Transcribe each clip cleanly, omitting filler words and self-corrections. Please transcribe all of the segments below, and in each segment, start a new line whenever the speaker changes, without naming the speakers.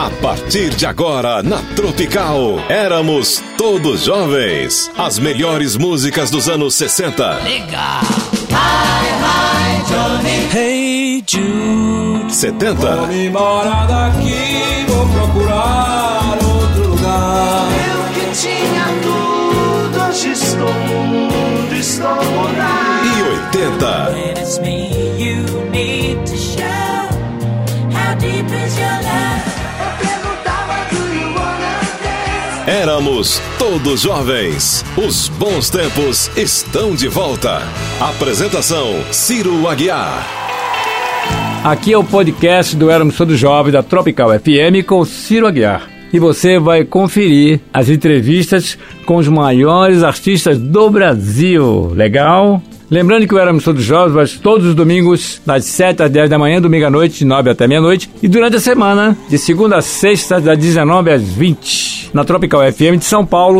A partir de agora, na Tropical, éramos todos jovens. As melhores músicas dos anos 60.
Legal! Hi, hi, Johnny.
Hey, Jude.
70.
Vou me embora daqui, vou procurar outro lugar.
Eu que tinha tudo, hoje estou mudo, estou mudado.
E 80.
When it's me you need to show. How deep is your love?
Éramos todos jovens. Os bons tempos estão de volta. Apresentação: Ciro Aguiar.
Aqui é o podcast do Éramos Todos Jovens da Tropical FM com Ciro Aguiar. E você vai conferir as entrevistas com os maiores artistas do Brasil. Legal? Lembrando que o Éramos Todos Jovens vai todos os domingos, das 7 às 10 da manhã, domingo à noite, de 9 até meia-noite. E durante a semana, de segunda a sexta, das 19 às 20, na Tropical FM de São Paulo,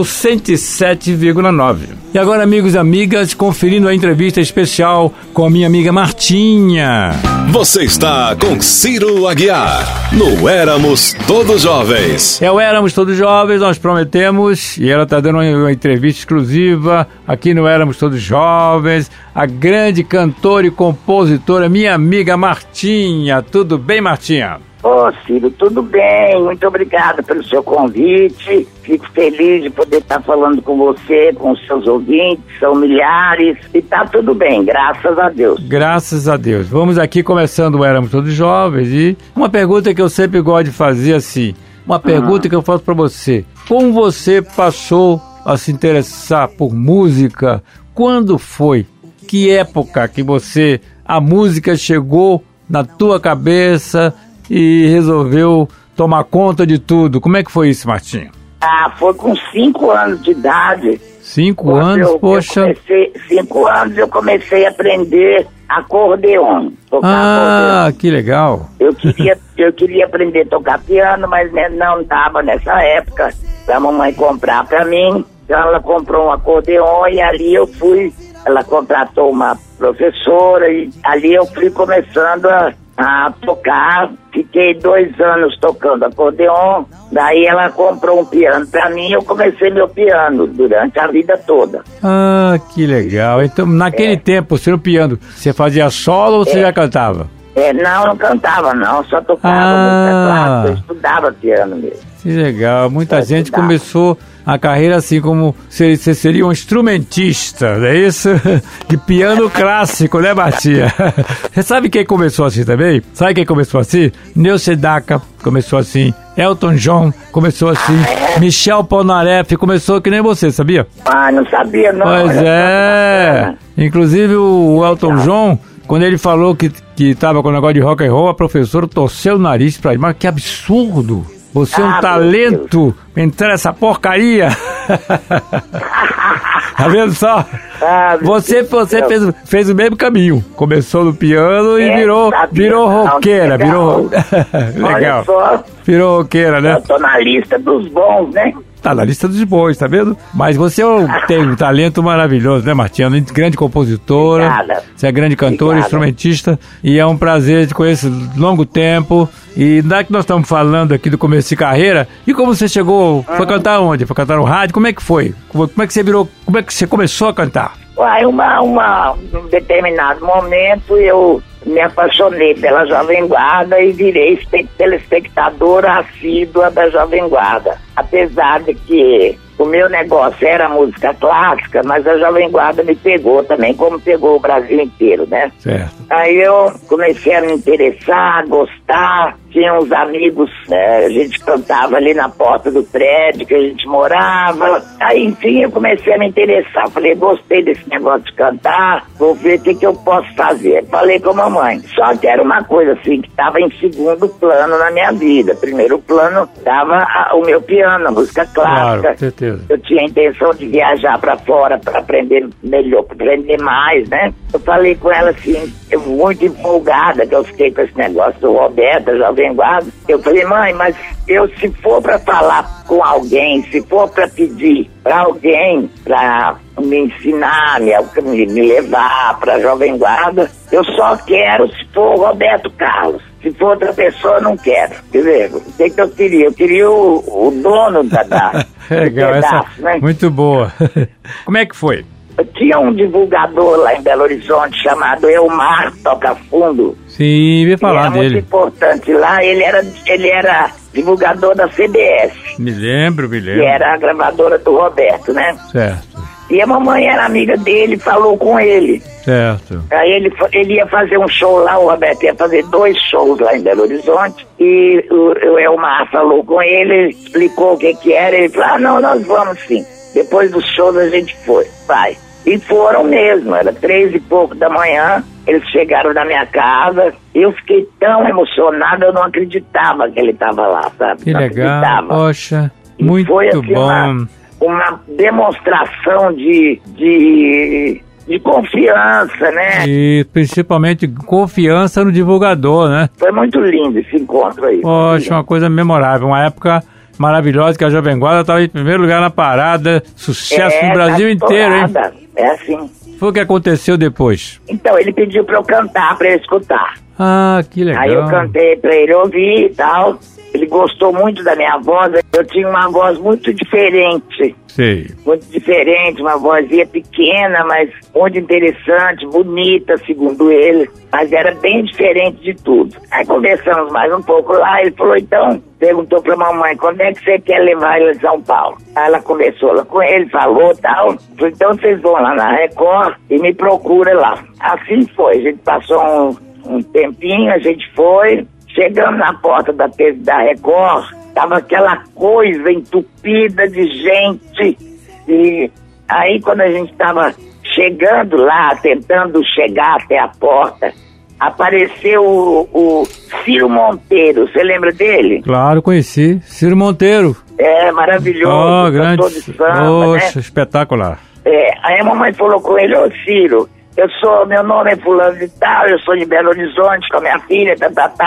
107,9. E agora, amigos e amigas, conferindo a entrevista especial com a minha amiga Martinha.
Você está com Ciro Aguiar, no Éramos Todos Jovens.
É o Éramos Todos Jovens, nós prometemos, e ela está dando uma entrevista exclusiva aqui no Éramos Todos Jovens, a grande cantora e compositora, minha amiga Martinha. Tudo bem, Martinha?
Ô, Ciro, tudo bem, muito obrigado pelo seu convite, fico feliz de poder estar falando com você, com os seus ouvintes, são milhares, e tá tudo bem, graças a Deus.
Graças a Deus. Vamos aqui começando o Éramos Todos Jovens, e uma pergunta que eu sempre gosto de fazer assim, uma pergunta que eu faço pra você: como você passou a se interessar por música? Quando foi? Que época que a música chegou na tua cabeça e resolveu tomar conta de tudo? Como é que foi isso, Martinho?
Foi com 5 anos de idade.
5 anos? Poxa.
5 anos eu comecei a aprender acordeon.
Acordeon. Que legal.
Eu queria aprender a tocar piano, mas não estava nessa época pra mamãe comprar pra mim. Então ela comprou um acordeon e ali eu fui. Ela contratou uma professora e ali eu fui começando a tocar. Fiquei 2 anos tocando acordeon, daí ela comprou um piano pra mim e eu comecei meu piano durante a vida toda.
Que legal. Então, naquele tempo, você no piano, você fazia solo ou você já cantava?
Não cantava não, só tocava música clássica, eu estudava piano mesmo.
Que legal, muita gente começou a carreira assim como você seria um instrumentista, não é isso? De piano clássico, né, Martinha? Você sabe quem começou assim também? Sabe quem começou assim? Neu Sedaka começou assim, Elton John começou assim, Michel Polnareff começou que nem você, sabia?
Não sabia não.
Pois é, inclusive o Elton John, quando ele falou que tava com o negócio de rock and roll, a professora torceu o nariz pra ele. Mas que absurdo! Você é um talento, entrar nessa porcaria. Tá vendo só? Você fez o mesmo caminho. Começou no piano e virou roqueira. Virou legal. Virou roqueira, né?
Eu tô na lista dos bons, né?
Tá na lista dos bons, tá vendo? Mas você tem um talento maravilhoso, né, Martinha? Grande compositora. Obrigada. Você é grande cantora, instrumentista. E é um prazer te conhecer longo tempo. E daí que nós estamos falando aqui do começo de carreira. E como você chegou? Foi cantar onde? Foi cantar no rádio? Como é que foi? Como é que você virou? Como é que você começou a cantar?
Num determinado momento eu me apaixonei pela Jovem Guarda e virei telespectadora assídua da Jovem Guarda. Apesar de que o meu negócio era música clássica, mas a Jovem Guarda me pegou também, como pegou o Brasil inteiro, né?
Certo.
Aí eu comecei a me interessar, a gostar. Tinha uns amigos, a gente cantava ali na porta do prédio que a gente morava. Aí, enfim, eu comecei a me interessar. Falei, gostei desse negócio de cantar, vou ver o que eu posso fazer. Falei com a mamãe. Só que era uma coisa assim, que estava em segundo plano na minha vida. Primeiro plano estava o meu piano, a música clássica.
Claro, certeza.
Eu tinha a intenção de viajar para fora para aprender melhor, para aprender mais, né? Eu falei com ela assim, muito empolgada, que eu fiquei com esse negócio do Roberto, da Jovem Guarda. Eu falei, mãe, mas se for para falar com alguém, se for para pedir para alguém para me ensinar, me levar para a Jovem Guarda, eu só quero se for o Roberto Carlos. Se for outra pessoa, eu não quero. Quer dizer, o que eu queria? Eu queria o dono da
legal,
pedaço,
essa
né?
muito boa. Como é que foi?
Tinha um divulgador lá em Belo Horizonte chamado Elmar Toca Fundo.
Sim, vi falar
era
dele.
Muito importante lá. Ele era divulgador da CBS.
Me lembro.
Que era a gravadora do Roberto, né?
Certo.
E a mamãe era amiga dele, falou com ele.
Certo.
Aí ele ia fazer um show lá, o Roberto ia fazer 2 shows lá em Belo Horizonte. E o Elmar falou com ele, explicou o que era. Ele falou, não, nós vamos sim. Depois dos shows a gente vai. E foram mesmo, era 3 e pouco da manhã, eles chegaram na minha casa, eu fiquei tão emocionada, eu não acreditava que ele estava lá, sabe?
Que
não
legal,
acreditava.
Poxa,
E
muito
foi, assim,
bom.
Uma demonstração de confiança, né?
E principalmente confiança no divulgador, né?
Foi muito lindo esse encontro aí.
Poxa, uma coisa memorável, uma época maravilhosa que a Jovem Guarda estava em primeiro lugar na parada, sucesso no Brasil inteiro, hein?
É assim.
Foi o que aconteceu depois?
Então, ele pediu pra eu cantar, pra ele escutar.
Ah, que legal.
Aí eu cantei pra ele ouvir e tal. Ele gostou muito da minha voz. Eu tinha uma voz muito diferente.
Sei.
Muito diferente, uma vozinha pequena, mas muito interessante, bonita, segundo ele. Mas era bem diferente de tudo. Aí conversamos mais um pouco lá, ele falou, então, perguntou pra mamãe, quando é que você quer levar ele em São Paulo? Aí ela conversou lá com ele, falou e tal. Falei, então vocês vão lá na Record e me procura lá. Assim foi, a gente passou um tempinho, a gente foi. Chegamos na porta da Record, tava aquela coisa entupida de gente. E aí, quando a gente estava chegando lá, tentando chegar até a porta, apareceu o Ciro Monteiro. Você lembra dele?
Claro, conheci. Ciro Monteiro.
É, maravilhoso.
Grande.
De samba,
Poxa,
né?
espetacular.
Aí a mamãe falou com ele, ô Ciro, meu nome é fulano de tal, eu sou de Belo Horizonte com a minha filha,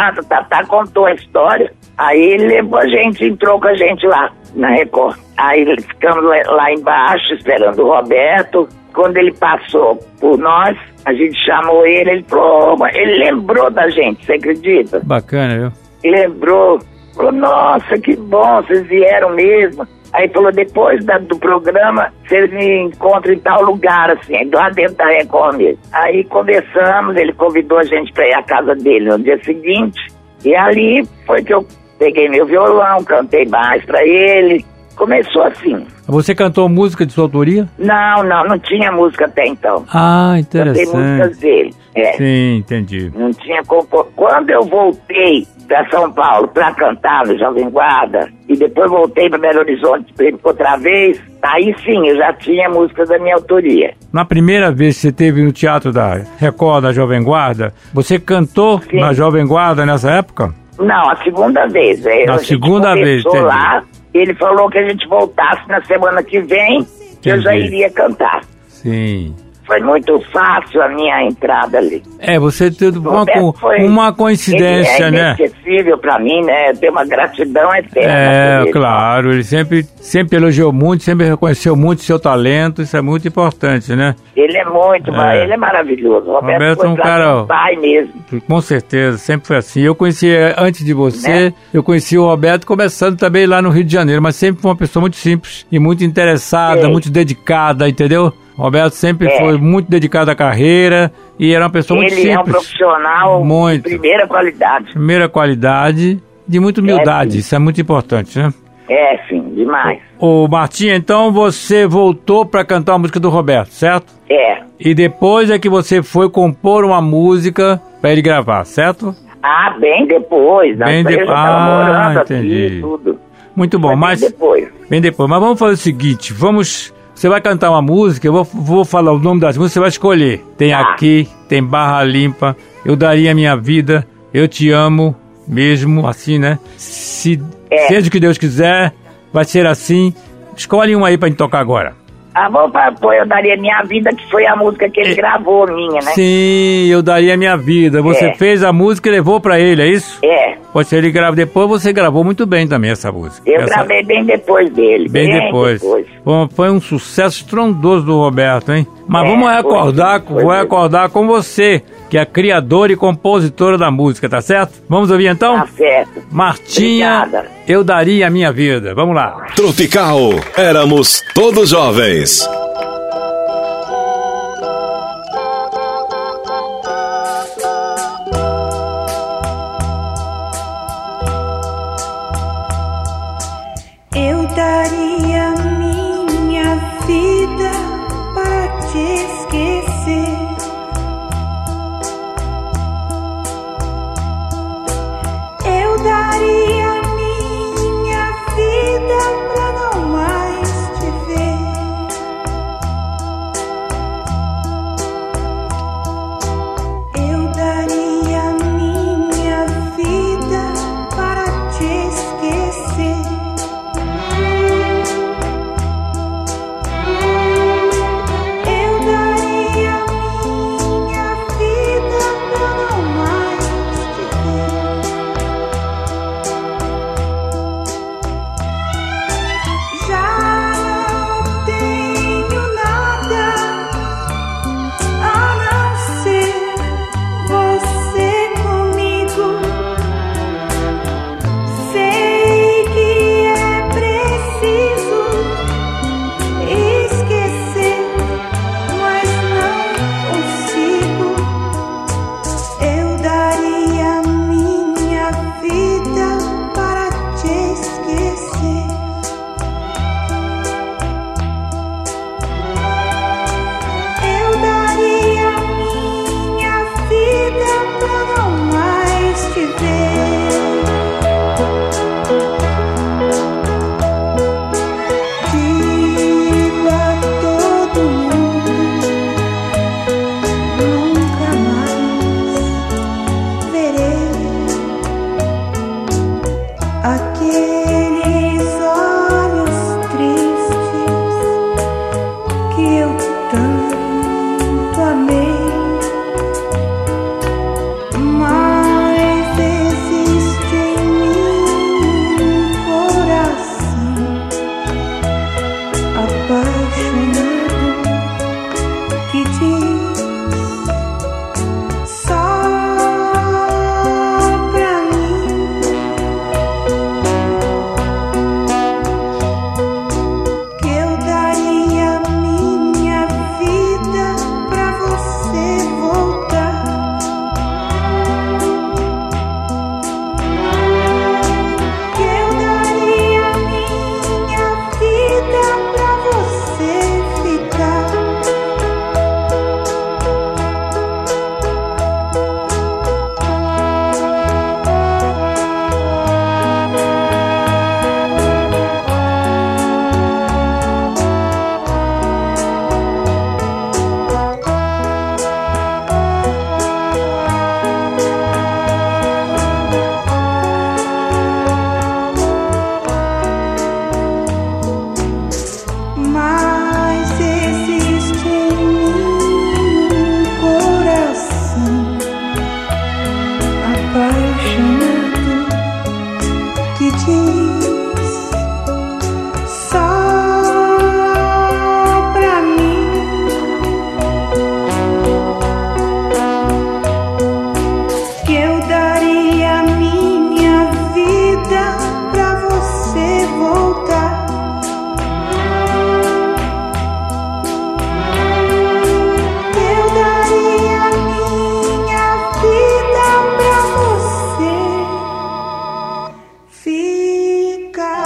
contou a história. Aí ele levou a gente, entrou com a gente lá na Record. Aí ficamos lá embaixo esperando o Roberto. Quando ele passou por nós, a gente chamou ele falou, ele lembrou da gente, você acredita?
Bacana, viu?
Lembrou, falou, nossa, que bom, vocês vieram mesmo. Aí falou, depois do programa, vocês me encontram em tal lugar, assim, lá dentro da Record mesmo. Aí conversamos, ele convidou a gente para ir à casa dele no dia seguinte. E ali foi que eu peguei meu violão, cantei mais para ele. Começou assim.
Você cantou música de sua autoria?
Não tinha música até então.
Ah, interessante.
Cantei músicas dele.
Sim, entendi.
Não tinha Quando eu voltei para São Paulo para cantar no Jovem Guarda e depois voltei para Belo Horizonte outra vez, aí sim eu já tinha música da minha autoria.
Na primeira vez que você esteve no Teatro da Record, da Jovem Guarda, você cantou
Sim.
na Jovem Guarda nessa época?
Não, a segunda vez.
Na segunda vez, entendi.
Lá, ele falou que a gente voltasse na semana que vem, que eu já iria cantar.
Sim.
Foi muito fácil a minha entrada ali.
Você teve uma coincidência, né?
É inesquecível pra mim, né? Tem uma gratidão eterna.
Claro. Ele sempre elogiou muito, sempre reconheceu muito o seu talento. Isso é muito importante, né?
Ele é muito, ele é maravilhoso.
Roberto é um cara...
pai mesmo.
Com certeza, sempre foi assim. Eu conheci, antes de você, eu conheci o Roberto começando também lá no Rio de Janeiro, mas sempre foi uma pessoa muito simples e muito interessada, muito dedicada, entendeu? O Roberto sempre foi muito dedicado à carreira e era uma pessoa muito simples. Ele é um
profissional de primeira qualidade.
Primeira qualidade, de muita humildade, isso é muito importante, né?
Sim, demais.
Ô Martinha, então você voltou para cantar a música do Roberto, certo? E depois é que você foi compor uma música para ele gravar, certo?
Bem depois.
Bem depois.
Namorando
entendi.
Aqui, tudo.
Muito bom, mas... Bem depois. Mas vamos fazer o seguinte, Você vai cantar uma música, eu vou falar o nome das músicas, você vai escolher. Tem Aqui, tem Barra Limpa, Eu Daria Minha Vida, Eu Te Amo, mesmo assim, né? Seja o que Deus quiser, vai ser assim. Escolhe uma aí pra gente tocar agora.
Vou pôr Eu Daria Minha Vida, que foi a música que ele gravou, minha, né?
Sim, Eu Daria Minha Vida. Você fez a música e levou pra ele, é isso?
É.
Pode ser ele grava depois, você gravou muito bem também essa música.
Eu gravei bem depois dele.
Bem depois. Bom, foi um sucesso estrondoso do Roberto, hein? Mas vou recordar com você, que é a criadora e compositora da música, tá certo? Vamos ouvir então?
Tá certo.
Martinha,
Obrigada.
Eu Daria a Minha Vida. Vamos lá.
Tropical, éramos todos jovens.
Eu daria minha vida para te esquecer. Eu daria minha vida pra não mais te ver. Eu daria minha vida para te esquecer. Eu daria minha vida pra não mais te ver. Já não tenho nada a não ser você comigo. Sei que é preciso esquecer, mas não consigo. Eu daria minha vida para te esquecer. Eu daria minha vida pra não mais te ver. Digo a todo mundo, nunca mais verei aqueles olhos tristes que eu tanto amei. Mas existe em mim um coração apaixonado que diz só pra mim que eu daria minha vida pra você voltar. Que eu daria minha vida pra você ficar. Mas existe em mim um coração apaixonado que diz só pra mim que eu daria minha vida pra você voltar. Eu daria minha vida pra você ficar.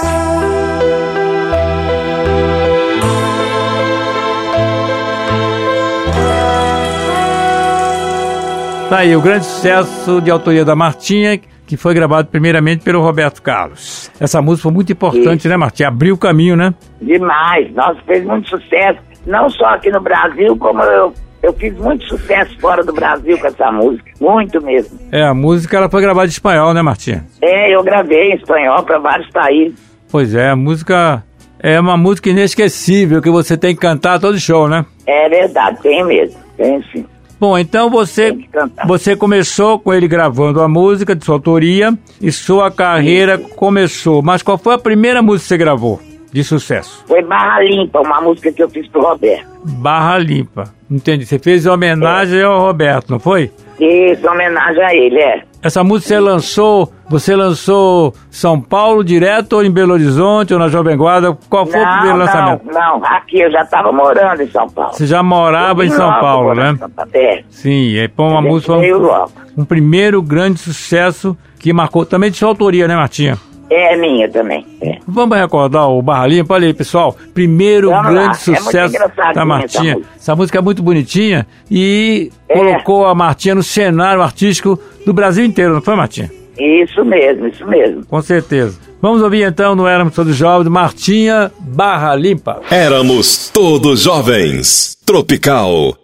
Tá aí o grande sucesso de autoria da Martinha, que foi gravado primeiramente pelo Roberto Carlos. Essa música foi muito importante, né, Martinha? Abriu o caminho, né?
Demais. Nossa, fez muito sucesso. Não só aqui no Brasil, como eu fiz muito sucesso fora do Brasil com essa música. Muito mesmo.
A música ela foi gravada em espanhol, né, Martinha?
Eu gravei em espanhol para vários países.
Pois é, a música É uma música inesquecível que você tem que cantar todo show, né?
É verdade, tem mesmo, tem sim.
Bom, então você começou com ele gravando a música de sua autoria e sua carreira começou. Mas qual foi a primeira música que você gravou de sucesso?
Foi Barra Limpa, uma música que eu fiz pro Roberto.
Barra Limpa, entendi. Você fez homenagem ao Roberto, não foi?
Isso, homenagem a ele,
Essa música você lançou São Paulo direto ou em Belo Horizonte ou na Jovem Guarda? Qual foi o primeiro lançamento?
Não, aqui eu já estava morando em São Paulo.
Você já morava em São Paulo, né? Sim, aí foi uma música, um primeiro grande sucesso que marcou, também de sua autoria, né, Martinha?
É minha também.
Vamos recordar o Barra Limpa, olha aí, pessoal. Primeiro grande sucesso da Martinha. Essa música é muito bonitinha e colocou a Martinha no cenário artístico do Brasil inteiro, não foi, Martinha?
Isso mesmo.
Com certeza. Vamos ouvir então no Éramos Todos Jovens, Martinha, Barra Limpa.
Éramos Todos Jovens. Tropical.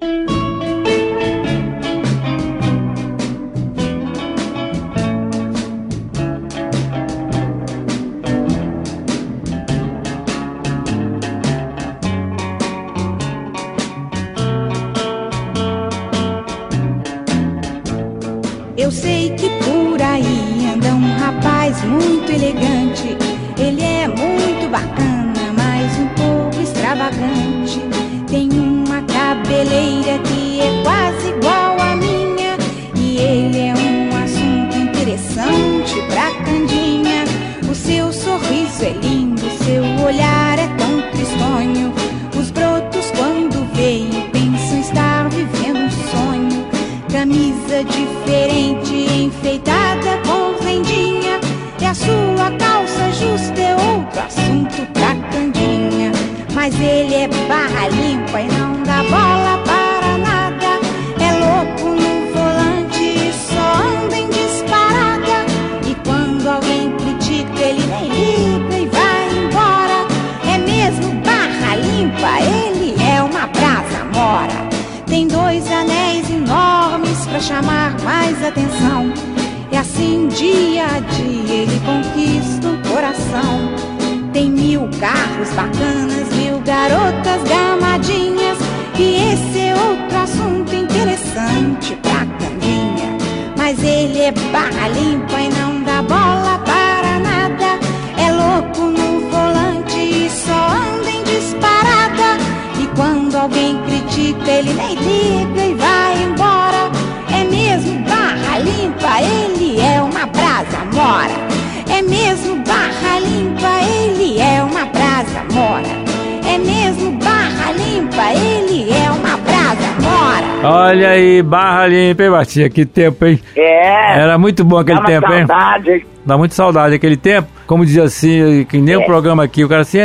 Eu sei que por aí anda um rapaz muito elegante. Ele é muito bacana, mas um pouco extravagante. Tem uma cabeleira que é quase igual à minha. E ele é um assunto interessante pra Candinha. O seu sorriso é lindo, seu olhar é tão tristonho. Os brotos quando veem pensam estar vivendo um sonho. Camisa diferente, enfeitada com rendinha. E a sua calça justa é outro assunto pra Candinha. Mas ele é barra limpa e não dá bola para nada. É louco no volante e só anda em disparada. E quando alguém critica ele nem liga e vai embora. É mesmo barra limpa, ele é uma brasa mora. Tem 2 anéis enormes pra chamar mais atenção. E assim dia a dia ele conquista um coração. Tem 1000 carros bacanas, 1000 garotas gamadinhas. E esse é outro assunto interessante pra Candinha. Mas ele é barra limpa e não dá bola para nada. É louco no volante e só anda em disparada. E quando alguém critica ele nem liga e vai embora. É mesmo barra limpa, ele é uma brasa mora. É mesmo barra limpa, ele é uma brasa mora. É mesmo barra limpa, ele é uma brasa mora.
Olha aí, Barra Limpa, hein, Martinha? Que tempo, hein? Era muito bom aquele tempo,
saudade,
hein? Dá muita saudade aquele tempo. Como dizia assim, que nem o programa aqui, o cara assim,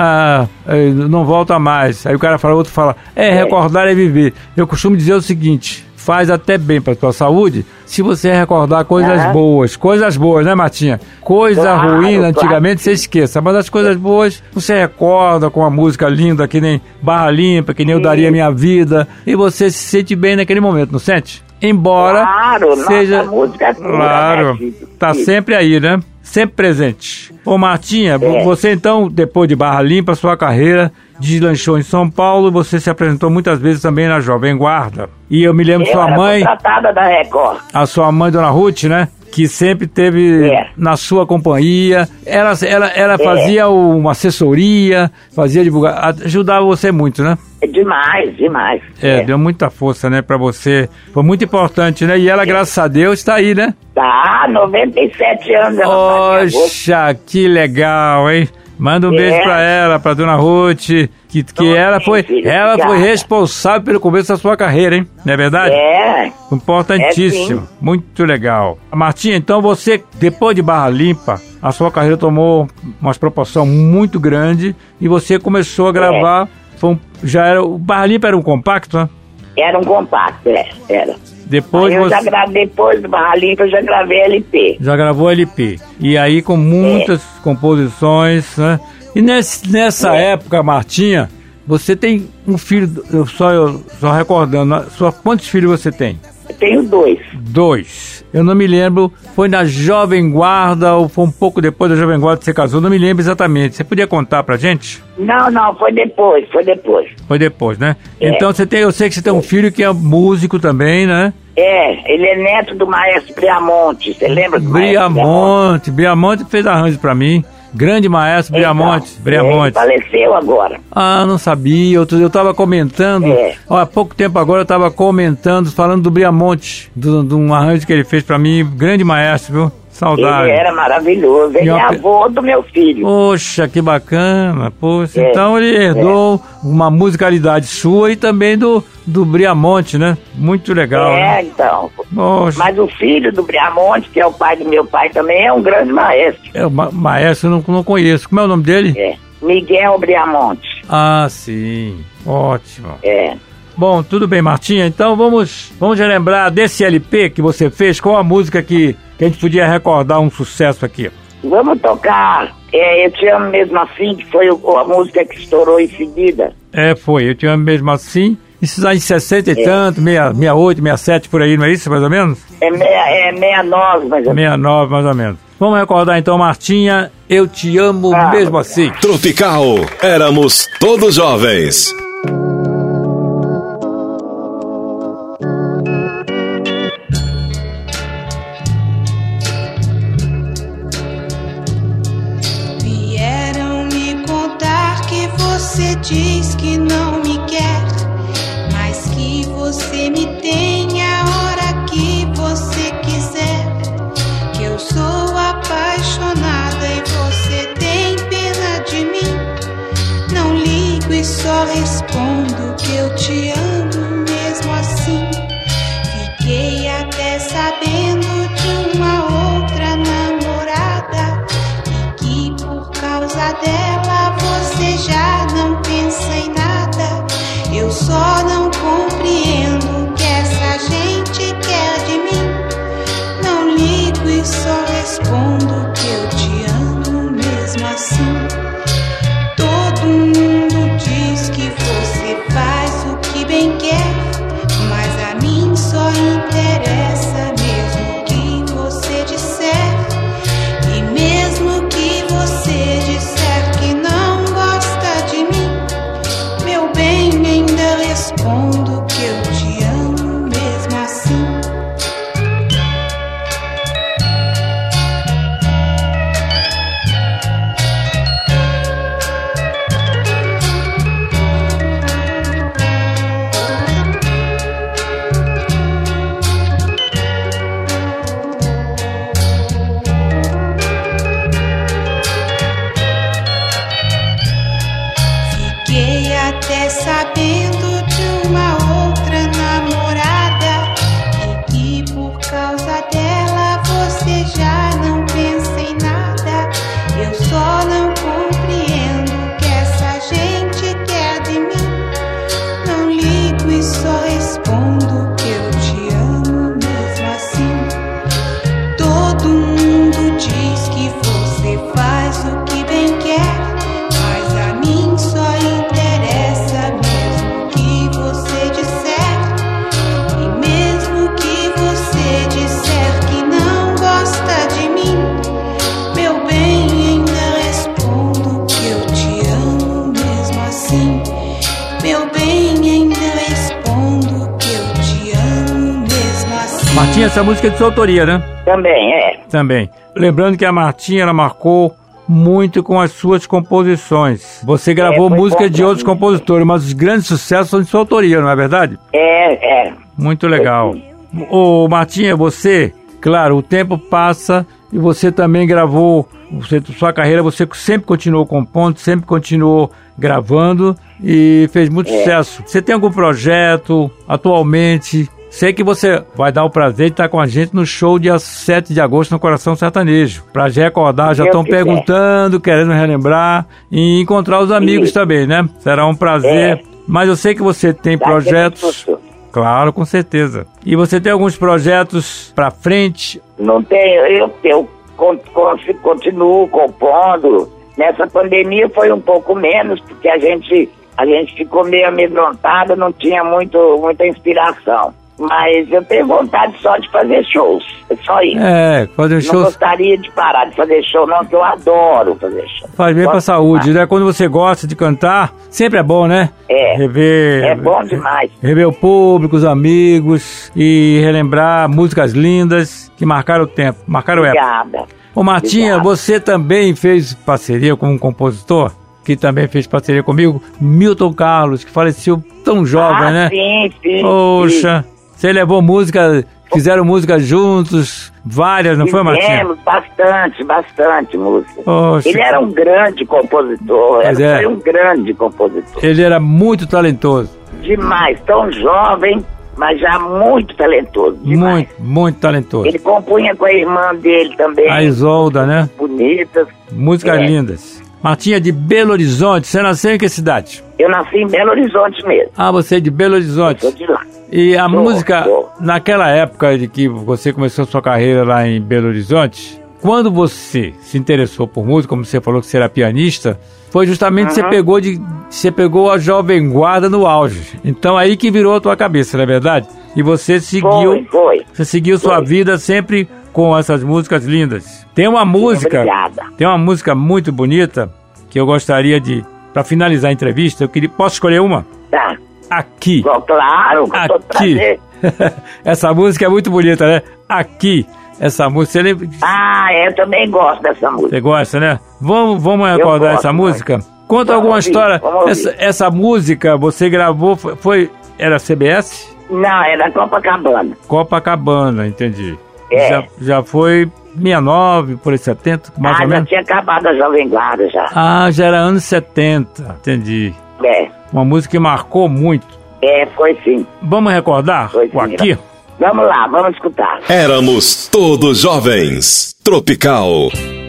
não volta mais. Aí o cara fala, outro fala, recordar é viver. Eu costumo dizer o seguinte, faz até bem pra tua saúde, se você recordar coisas boas, né, Martinha? Coisa ruim, antigamente você esqueça, mas as coisas boas você recorda com uma música linda, que nem Barra Limpa, que nem Eu Daria Minha Vida, e você se sente bem naquele momento, não sente? Embora seja...
Nossa, música é pura,
claro,
né,
tá sempre aí, né? Sempre presente. Ô Martinha, você então, depois de Barra Limpa, sua carreira deslanchou em São Paulo, você se apresentou muitas vezes também na Jovem Guarda. E eu me lembro sua mãe...
contratada da Record.
A sua mãe, Dona Ruth, né? Que sempre teve na sua companhia. Ela fazia uma assessoria, fazia divulgar, ajudava você muito, né?
Demais.
Deu muita força, né, pra você. Foi muito importante, né? E ela, graças a Deus, tá aí, né?
Tá, 97 anos.
Poxa, que legal, hein? Manda um beijo pra ela, pra Dona Ruth, que ela foi responsável pelo começo da sua carreira, hein? Não é verdade? Importantíssimo. Muito legal. Martinha, então você, depois de Barra Limpa, a sua carreira tomou uma proporção muito grande e você começou a gravar. O Barra Limpa era um compacto, né?
Era um compacto, era.
Depois
depois do Barra Limpa, eu já gravei LP.
Já gravou LP. E aí com muitas composições, né? E nessa época, Martinha, você tem um filho, só recordando, quantos filhos você tem?
Tenho 2.
2. Eu não me lembro, foi na Jovem Guarda ou foi um pouco depois da Jovem Guarda que você casou, não me lembro exatamente. Você podia contar pra gente?
Não, foi depois.
Foi depois, né? Então eu sei que você tem um filho que é músico também, né?
Ele é neto do maestro Briamonte, você lembra do maestro
Briamonte fez arranjo pra mim. Grande maestro Briamonte.
Ele faleceu agora.
Ah, não sabia. Eu tava comentando. Há pouco tempo agora eu tava comentando, falando do Briamonte, de um arranjo que ele fez pra mim. Grande maestro, viu? Saudade.
Ele era maravilhoso. Ele é avô do meu filho.
Poxa, que bacana. Poxa, então ele herdou uma musicalidade sua e também do Briamonte, né? Muito legal. Né?
Então.
Poxa.
Mas o filho do Briamonte, que é o pai do meu pai, também é um grande maestro.
Maestro eu não conheço. Como é o nome dele?
Miguel Briamonte.
Ah, sim. Ótimo.
Bom, tudo bem, Martinha. Então vamos relembrar desse LP que você fez. Qual a música que a gente podia recordar um sucesso aqui?
Vamos tocar Eu Te Amo Mesmo Assim, que foi a música que estourou em seguida.
Foi Eu Te Amo Mesmo Assim. Isso aí em 60 e tanto, 68, 67, por aí, não é isso, mais ou menos?
69, mais ou menos.
69, mais ou menos. Vamos recordar então, Martinha, Eu Te Amo Mesmo Assim.
Tropical, éramos todos jovens.
Vieram me contar que você diz que não me quer, mas que você me tem a hora que você quiser. Que eu sou apaixonada e você tem pena de mim. Não ligo e só respondo que eu te amo mesmo assim. Fiquei até sabendo de uma outra namorada e que por causa dela você já não pensa em nada. Eu só não compreendo o que essa gente quer de mim. Não ligo e só respondo que eu te amo mesmo assim. Todo mundo diz que você faz o que bem quer, mas a mim só interessa mesmo o que você disser. E mesmo que você disser que não gosta de mim, meu bem, ainda respondo que eu te amo mesmo assim. Fiquei até sabendo de uma outra namorada e que por causa dela você já não pensa em nada. Eu só não compreendo o que essa gente quer de mim. Não ligo e só respondo que eu te amo mesmo assim. Todo mundo diz que você faz o que bem quer, mas a mim só interessa mesmo o que você disser. E mesmo que você disser que não gosta de mim, meu bem, ainda respondo que eu te amo mesmo assim. Meu bem, ainda respondo que eu te amo mesmo assim.
Martinha, essa música é de sua autoria, né?
Também é.
Também. Lembrando que a Martinha, ela marcou muito com as suas composições. Você gravou música de outros compositores, mas os grandes sucessos são de sua autoria, não é verdade?
É.
Muito legal. Ô, Martinha, você, claro, o tempo passa e você também gravou, sua carreira, você sempre continuou compondo, sempre continuou gravando e fez muito sucesso. Você tem algum projeto atualmente? Sei que você vai dar o prazer de estar com a gente no show dia 7 de agosto no Coração Sertanejo. Pra recordar, já estão perguntando, querendo relembrar e encontrar os amigos também, né? Será um prazer. Mas eu sei que você tem projetos. Claro, com certeza. E você tem alguns projetos pra frente?
Não tenho, eu continuo compondo. Nessa pandemia foi um pouco menos, porque a gente ficou meio amedrontado, não tinha muita inspiração. Mas eu tenho vontade só de fazer shows. É só isso.
Fazer
Não
shows.
gostaria de parar de fazer show, não, que eu adoro fazer show.
Faz bem pra
Gosto
saúde,
demais.
né? Quando você gosta de cantar, sempre é bom, né? Rever.
É bom demais.
Rever o público, os amigos e relembrar músicas lindas que marcaram o tempo, marcaram a época.
Obrigada.
Ô Martinha,
Obrigado.
você também fez parceria com um compositor que também fez parceria comigo, Milton Carlos, que faleceu tão jovem, né?
Sim.
Poxa, você levou música, fizeram música juntos, várias, não foi, Martinha?
Fizemos bastante música.
Poxa.
Ele era um grande compositor,
Pois é.
foi um grande compositor.
Ele era muito talentoso,
Demais, tão jovem, mas já muito talentoso. Demais.
muito talentoso.
Ele compunha com a irmã dele também.
A Isolda, né?
Bonitas.
Músicas
É.
lindas. Martinha, de Belo Horizonte, você nasceu em que cidade?
Eu nasci em Belo Horizonte mesmo.
Ah, você é de Belo Horizonte.
Sou de lá.
E a
Sou.
música, naquela época de que você começou sua carreira lá em Belo Horizonte, quando você se interessou por música, como você falou que você era pianista, foi justamente que você pegou a Jovem Guarda no auge. Então aí que virou a tua cabeça, não é verdade? E você seguiu,
Foi.
você seguiu sua vida sempre com essas músicas lindas. Tem uma música,
Obrigada.
tem uma música muito bonita que eu gostaria de, para finalizar a entrevista, posso escolher uma?
Tá.
Aqui.
Claro, com todo
Aqui.
prazer.
Essa música é muito bonita, né? Aqui. Essa música, você lembra?
Eu também gosto dessa música.
Você gosta, né? Vamos recordar
gosto
essa música? Conta
Vamos
alguma
ouvir,
história.
vamos ouvir.
Essa música você gravou, era CBS?
Não, era Copacabana.
Copacabana, entendi.
É.
Já foi 69, por aí 70, mais ou
Já
menos?
tinha acabado a Jovem Guarda já.
Já era anos 70, entendi. Uma música que marcou muito.
Foi sim.
Vamos recordar
Foi sim,
o Aqui?
Vamos lá, vamos escutar.
Éramos todos jovens. Tropical.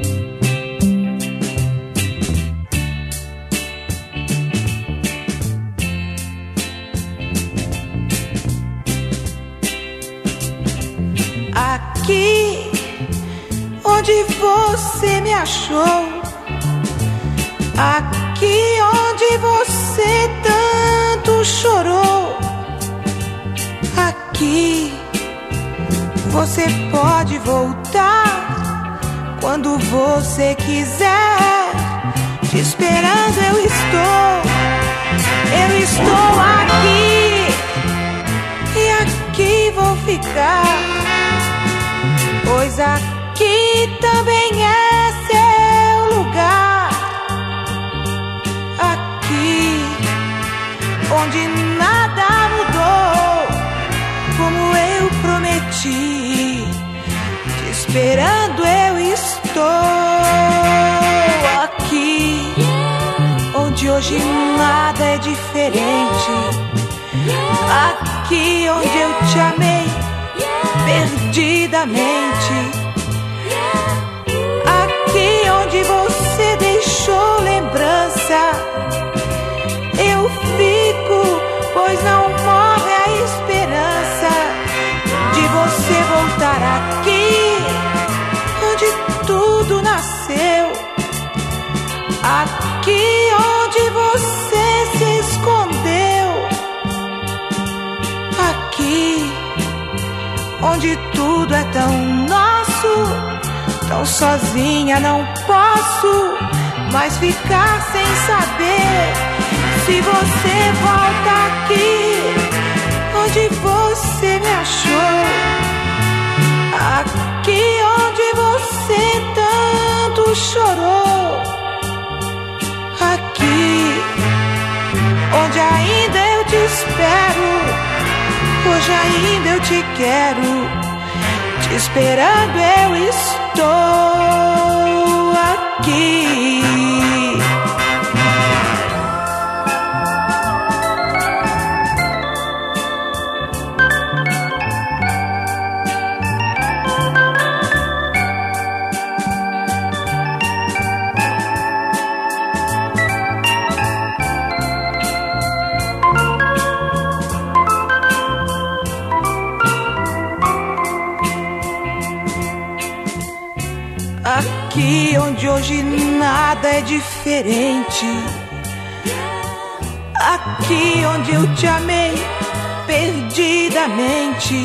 Aqui onde você me achou, aqui onde você tanto chorou, aqui você pode voltar quando você quiser. Te esperando eu estou aqui e aqui vou ficar, pois aqui também é seu lugar. Aqui onde nada mudou, como eu prometi, te esperando eu estou. Aqui onde hoje nada é diferente, aqui onde eu te amei perdidamente, aqui onde você deixou lembrança, eu fico, pois não morre a esperança de você voltar aqui onde tudo nasceu, aqui onde você se escondeu, aqui onde tudo é tão nosso, tão sozinha não posso mais ficar sem saber se você volta aqui onde você me achou, aqui onde você tanto chorou, aqui onde ainda eu te espero, hoje ainda eu te quero, te esperando eu estou aqui. Aqui onde hoje nada é diferente, aqui onde eu te amei
perdidamente.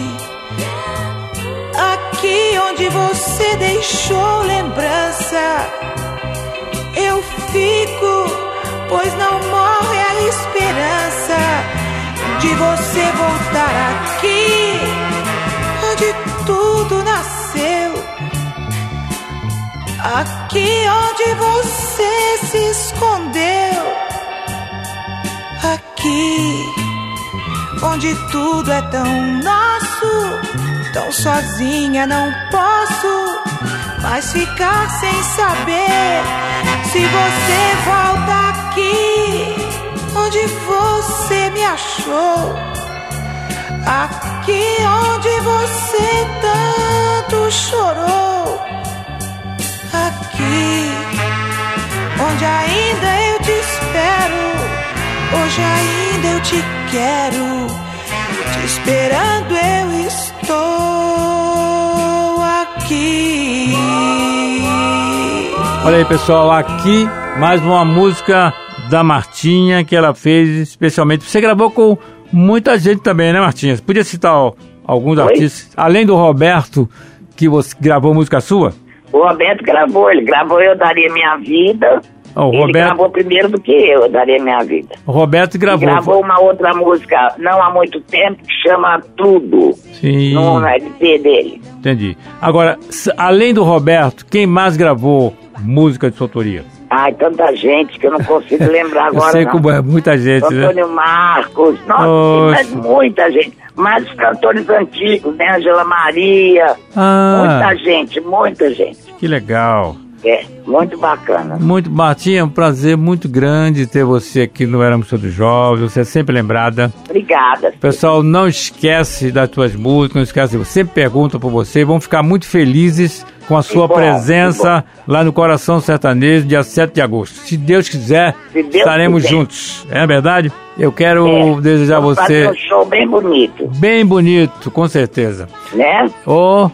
Aqui onde você deixou lembrança, eu fico, pois não morre a esperança de você voltar aqui, onde tudo nasceu. Aqui onde você se escondeu. Aqui onde tudo é tão nosso. Tão sozinha não posso mais ficar sem saber se você volta aqui, onde você me achou. Aqui onde você tanto chorou. Aqui onde ainda eu te espero. Hoje ainda eu te quero. Te esperando eu estou aqui.
Olha aí, pessoal, aqui mais uma música da Martinha que ela fez especialmente. Você gravou com muita gente também, né, Martinha? Você podia citar alguns artistas, além do Roberto, que você gravou música sua?
O Roberto gravou, ele gravou Eu Daria Minha Vida. Ele gravou primeiro do que eu Daria Minha Vida.
O Roberto gravou.
Ele gravou uma outra música não há muito tempo que chama Tudo.
Sim.
No LP dele.
Entendi. Agora, além do Roberto, quem mais gravou música de sua autoria?
Ai, tanta gente que eu não consigo lembrar agora.
Eu sei
não.
como é, muita gente,
Antônio Marcos, nossa, mas muita gente. Mas os cantores antigos, né? Angela Maria. Muita gente, muita gente.
Que legal.
É, muito bacana.
Muito, Martinha, é um prazer muito grande ter você aqui no Éramos Todos Jovens, você é sempre lembrada.
Obrigada.
Pessoal, não esquece das tuas músicas, não esquece, sempre perguntam por você, vão ficar muito felizes com a sua presença lá no Coração Sertanejo, dia 7 de agosto. Se Deus quiser, estaremos juntos. É verdade? Eu quero desejar a você...
fazer um show bem bonito.
Bem bonito, com certeza.
Né?
Com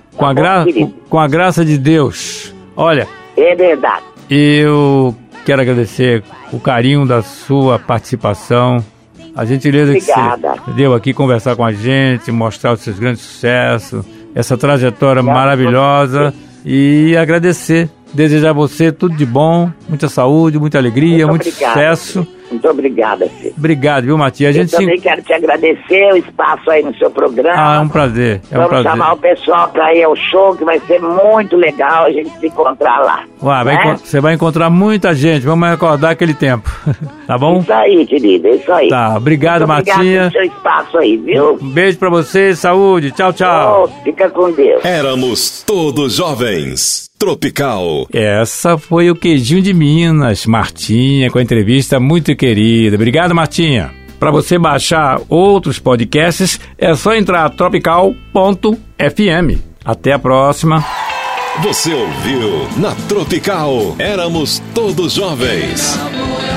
a graça de Deus. Olha...
É verdade.
Eu quero agradecer o carinho da sua participação, a gentileza que você deu aqui conversar com a gente, mostrar os seus grandes sucessos, essa trajetória maravilhosa e agradecer, desejar a você tudo de bom, muita saúde, muita alegria, muito sucesso.
Muito obrigada, filho.
Obrigado, viu, Matias?
Eu também quero te agradecer o espaço aí no seu programa.
É um prazer.
Vamos chamar o pessoal para ir ao show, que vai ser muito legal a gente se encontrar lá.
Você vai encontrar muita gente, vamos recordar aquele tempo. Tá bom?
Isso aí, querida, isso aí.
Tá, obrigado, Martinha.
Obrigado pelo seu espaço aí, viu?
Um beijo pra você, saúde, tchau, tchau.
Fica com Deus.
Éramos Todos Jovens. Tropical.
Essa foi o Queijinho de Minas, Martinha, com a entrevista muito querida. Obrigado, Martinha. Para você baixar outros podcasts, é só entrar tropical.fm. Até a próxima.
Você ouviu na Tropical. Éramos Todos Jovens.